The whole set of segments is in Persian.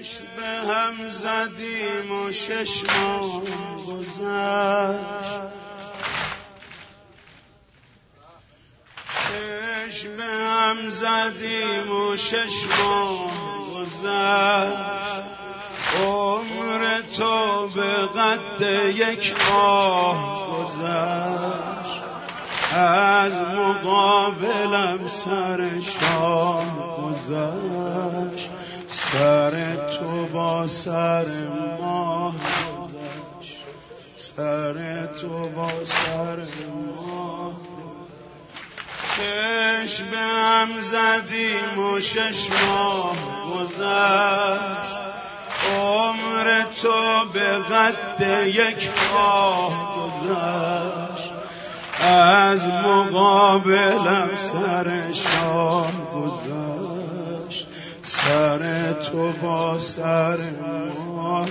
چشم به هم زدیم و 6 ماه گذشت، چشم به هم زدیم و 6 ماه گذشت. عمر تو به قد 1 ماه گذشت. از مقابلم سر شام گذشت، سر تو با سر ماه گذشت، سر تو با سر ماه. چشم به هم زدیم و 6 ماه گذشت. عمر تو به قد 1 ماه گذشت. از مقابلم سر شام گذشت، سر تو با سر ماه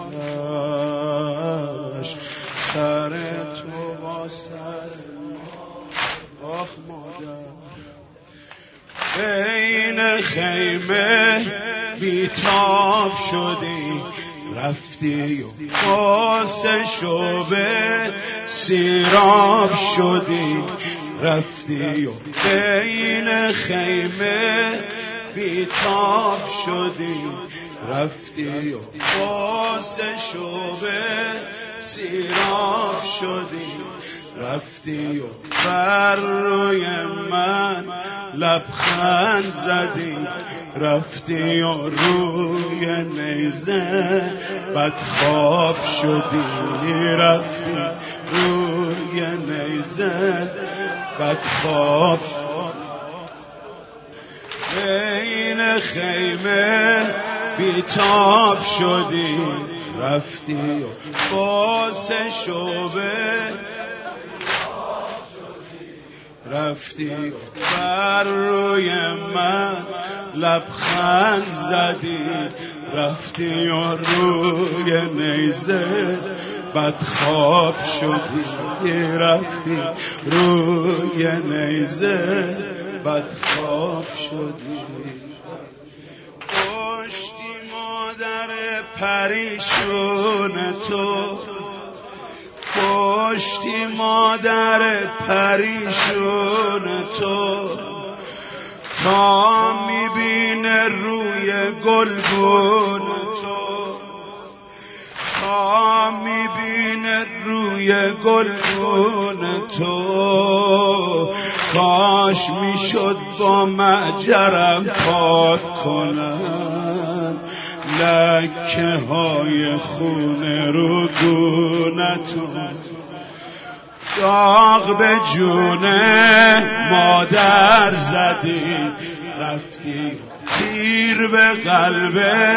گذشت، سر تو با سر ماه. آخ مادر بین خیمه بیتاب شدی، رفتی و قاسه شعبه سیراب شدی، رفتی و بین خیمه بیتاب شدی، رفتی و قاسه شعبه سیراب شدی، رفتی و بر روی من لبخند زدی، رفتی و روی نیزه بدخواب شدی، رفتی روی نیزه بدخواب شدی. بین خیمه بیتاب شدی، رفتی و قاسه شعبه رفتی و بر روی من لبخند زدی، رفتی و روی نیزه بدخواب شدی، رفتی روی نیزه بدخواب شدی. پشتی مادر پریشون تو، پشتی مادر پریشون تو، تا میبینه روی گلگون تو، تا میبینه روی گلگون تو. کاش میشد با معجرم پاک کنم لکه های خونه رو گونتون. داغ به جون مادر زدی، رفتی تیر به قلب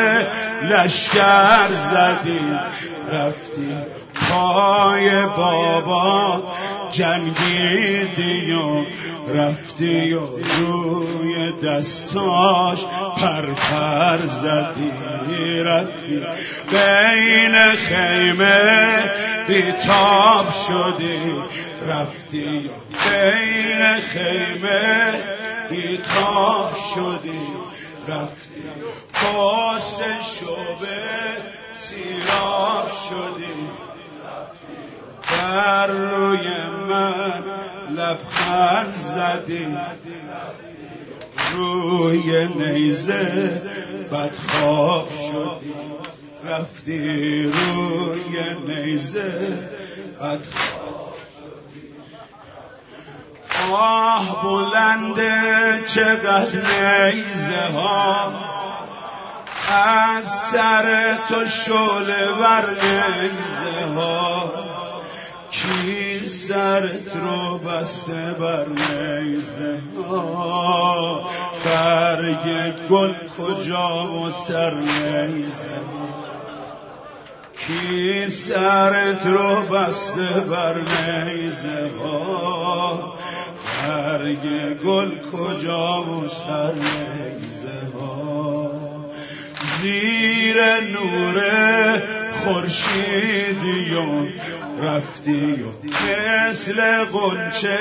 لشکر زدی، رفتی پای بابا جنگیدی و رفتی و روی دستاش پرپر زدی، رفتی بین خیمه بیتاب شدی، رفتی بین خیمه بیتاب شدی، رفتی قاسه شعبه سیراب شدی، بر روی من لبخند زدی، روی نیزه بدخواب شدی، رفتی روی نیزه بدخواب شدی. آه بلنده چقدر نیزه ها از سر تو شعله ور نیزه ها، کی سرت رو بسته بر نیزه ها، برگ گل کجا و سر نیزه ها، کی سرت رو بسته بر نیزه ها، برگ گل کجا و سر نیزه ها. زیر نور خورشیدی و رفتی و مثل غنچه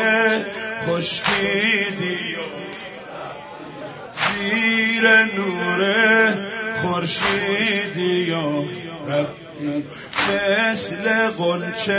خشکیدی و زیر نور خورشیدی و رفتی مثل غنچه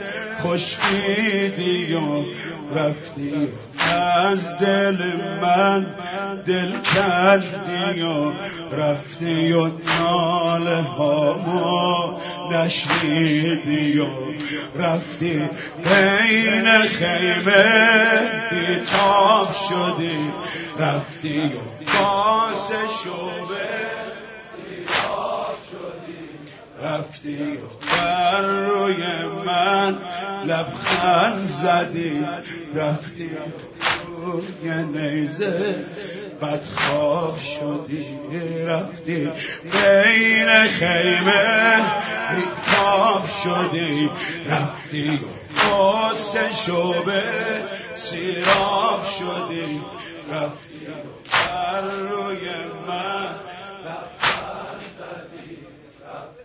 خشکیدی و رفتی از دل من دل کردی و رفتی و ناله هامو نشنیدی و رفتی بین خیمه بیتاب شدی رفتی و باس شعبه سیراب شدی رفتی و بر روی من لبخند زدی رفتی روی نیزه بدخواب شدی رفتی بین خیمه بیتاب شدی رفتی و باس شعبه سیراب شدی رفتی بر روی من لبخند زدی